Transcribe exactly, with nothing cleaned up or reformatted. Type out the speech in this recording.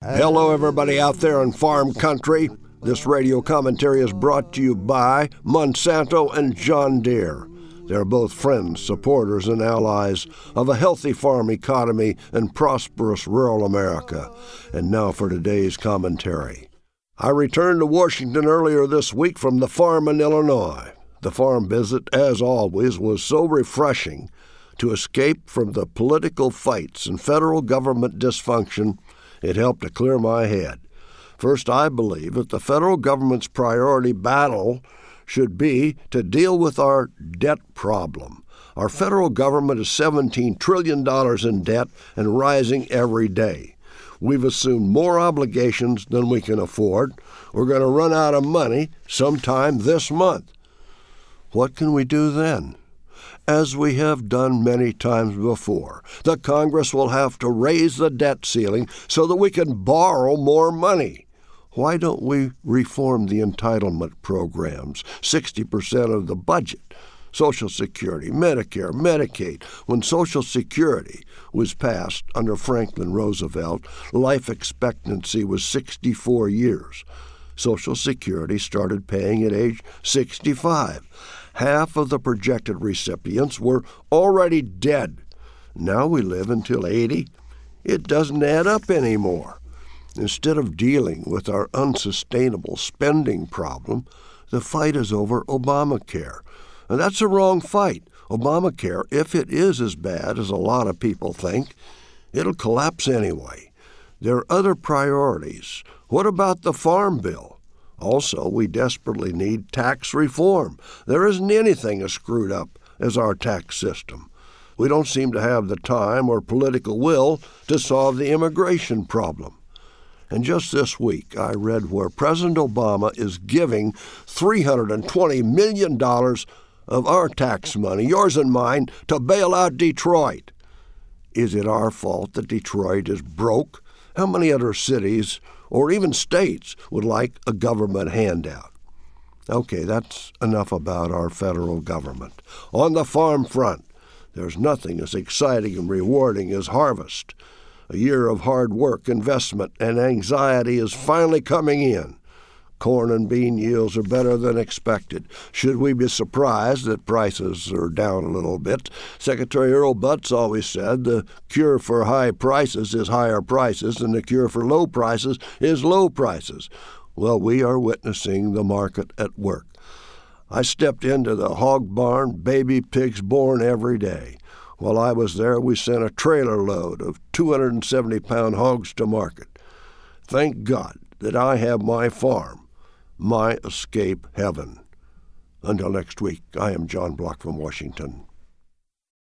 Hello, everybody out there in farm country. This radio commentary is brought to you by Monsanto and John Deere. They're both friends, supporters, and allies of a healthy farm economy and prosperous rural America. And now for today's commentary. I returned to Washington earlier this week from the farm in Illinois. The farm visit, as always, was so refreshing. To escape from the political fights and federal government dysfunction, it helped to clear my head. First, I believe that the federal government's priority battle should be to deal with our debt problem. Our federal government is seventeen trillion dollars in debt and rising every day. We've assumed more obligations than we can afford. We're going to run out of money sometime this month. What can we do then? As we have done many times before, the Congress will have to raise the debt ceiling so that we can borrow more money. Why don't we reform the entitlement programs, sixty percent of the budget? Social Security, Medicare, Medicaid. When Social Security was passed under Franklin Roosevelt, life expectancy was sixty-four years. Social Security started paying at age sixty-five. Half of the projected recipients were already dead. Now we live until eighty. It doesn't add up anymore. Instead of dealing with our unsustainable spending problem, the fight is over Obamacare. And that's a wrong fight. Obamacare, if it is as bad as a lot of people think, it'll collapse anyway. There are other priorities. What about the Farm Bill? Also, we desperately need tax reform. There isn't anything as screwed up as our tax system. We don't seem to have the time or political will to solve the immigration problem. And just this week, I read where President Obama is giving three hundred twenty million dollars of our tax money, yours and mine, to bail out Detroit. Is it our fault that Detroit is broke? How many other cities or even states would like a government handout? Okay, that's enough about our federal government. On the farm front, there's nothing as exciting and rewarding as harvest. A year of hard work, investment, and anxiety is finally coming in. Corn and bean yields are better than expected. Should we be surprised that prices are down a little bit? Secretary Earl Butz always said the cure for high prices is higher prices, and the cure for low prices is low prices. Well, we are witnessing the market at work. I stepped into the hog barn, baby pigs born every day. While I was there, we sent a trailer load of two hundred seventy pound hogs to market. Thank God that I have my farm, my escape heaven. Until next week, I am John Block from Washington.